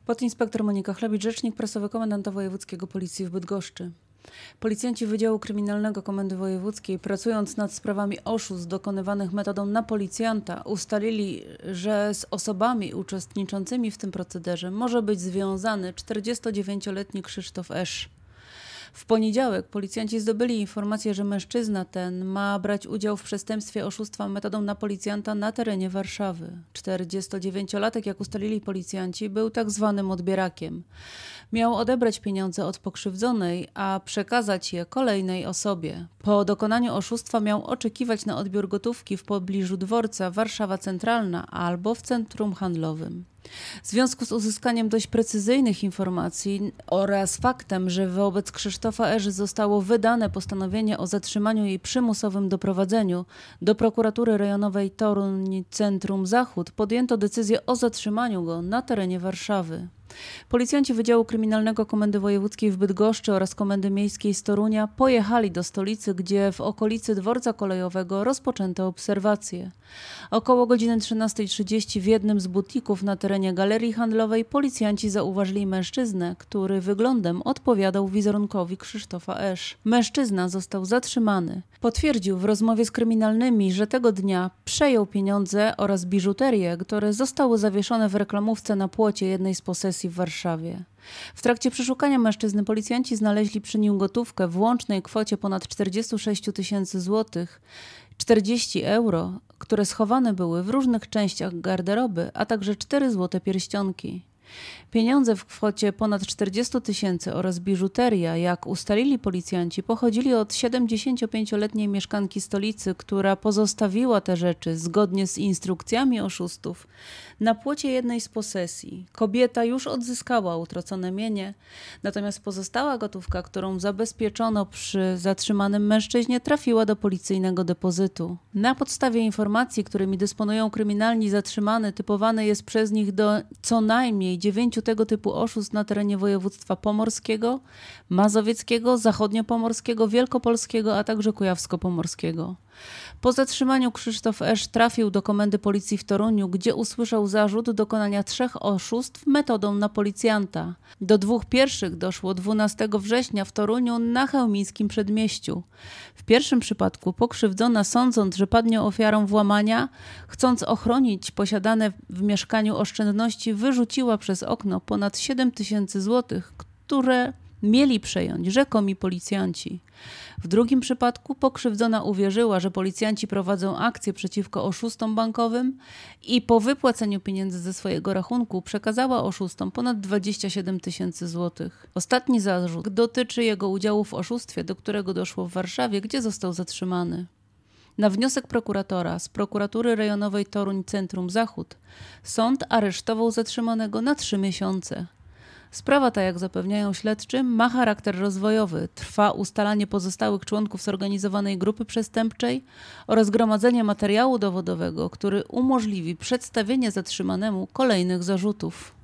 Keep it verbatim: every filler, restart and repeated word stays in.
Podinspektor Monika Chlebicz, rzecznik prasowy komendanta wojewódzkiego Policji w Bydgoszczy. Policjanci Wydziału Kryminalnego Komendy Wojewódzkiej, pracując nad sprawami oszustw dokonywanych metodą na policjanta, ustalili, że z osobami uczestniczącymi w tym procederze może być związany czterdziestodziewięcioletni Krzysztof Esz. W poniedziałek policjanci zdobyli informację, że mężczyzna ten ma brać udział w przestępstwie oszustwa metodą na policjanta na terenie Warszawy. czterdziestodziewięciolatek, jak ustalili policjanci, był tak zwanym odbierakiem. Miał odebrać pieniądze od pokrzywdzonej, a przekazać je kolejnej osobie. Po dokonaniu oszustwa miał oczekiwać na odbiór gotówki w pobliżu dworca Warszawa Centralna albo w centrum handlowym. W związku z uzyskaniem dość precyzyjnych informacji oraz faktem, że wobec Krzysztofa Erzy zostało wydane postanowienie o zatrzymaniu i przymusowym doprowadzeniu, do prokuratury rejonowej Toruń Centrum Zachód podjęto decyzję o zatrzymaniu go na terenie Warszawy. Policjanci Wydziału Kryminalnego Komendy Wojewódzkiej w Bydgoszczy oraz Komendy Miejskiej z Torunia pojechali do stolicy, gdzie w okolicy dworca kolejowego rozpoczęto obserwacje. Około godziny trzynastej trzydzieści w jednym z butików na terenie galerii handlowej policjanci zauważyli mężczyznę, który wyglądem odpowiadał wizerunkowi Krzysztofa Esz. Mężczyzna został zatrzymany. Potwierdził w rozmowie z kryminalnymi, że tego dnia przejął pieniądze oraz biżuterię, które zostały zawieszone w reklamówce na płocie jednej z posesji w Warszawie. W trakcie przeszukania mężczyzny policjanci znaleźli przy nim gotówkę w łącznej kwocie ponad czterdzieści sześć tysięcy złotych, czterdzieści euro, które schowane były w różnych częściach garderoby, a także cztery złote pierścionki. Pieniądze w kwocie ponad czterdzieści tysięcy oraz biżuteria, jak ustalili policjanci, pochodzili od siedemdziesięciopięcioletniej mieszkanki stolicy, która pozostawiła te rzeczy zgodnie z instrukcjami oszustów na płocie jednej z posesji. Kobieta już odzyskała utracone mienie, natomiast pozostała gotówka, którą zabezpieczono przy zatrzymanym mężczyźnie, trafiła do policyjnego depozytu. Na podstawie informacji, którymi dysponują kryminalni, zatrzymany typowany jest przez nich do co najmniej dziewięciu tego typu oszustw na terenie województwa pomorskiego, mazowieckiego, zachodniopomorskiego, wielkopolskiego, a także kujawsko-pomorskiego. Po zatrzymaniu Krzysztof Esz trafił do Komendy Policji w Toruniu, gdzie usłyszał zarzut dokonania trzech oszustw metodą na policjanta. Do dwóch pierwszych doszło dwunastego września w Toruniu na Chełmińskim Przedmieściu. W pierwszym przypadku pokrzywdzona, sądząc, że padnie ofiarą włamania, chcąc ochronić posiadane w mieszkaniu oszczędności, wyrzuciła przez okno ponad siedem tysięcy złotych, które mieli przejąć rzekomi policjanci. W drugim przypadku pokrzywdzona uwierzyła, że policjanci prowadzą akcję przeciwko oszustom bankowym i po wypłaceniu pieniędzy ze swojego rachunku przekazała oszustom ponad dwadzieścia siedem tysięcy złotych. Ostatni zarzut dotyczy jego udziału w oszustwie, do którego doszło w Warszawie, gdzie został zatrzymany. Na wniosek prokuratora z prokuratury rejonowej Toruń Centrum Zachód sąd aresztował zatrzymanego na trzy miesiące. Sprawa ta, jak zapewniają śledczy, ma charakter rozwojowy. Trwa ustalanie pozostałych członków zorganizowanej grupy przestępczej oraz gromadzenie materiału dowodowego, który umożliwi przedstawienie zatrzymanemu kolejnych zarzutów.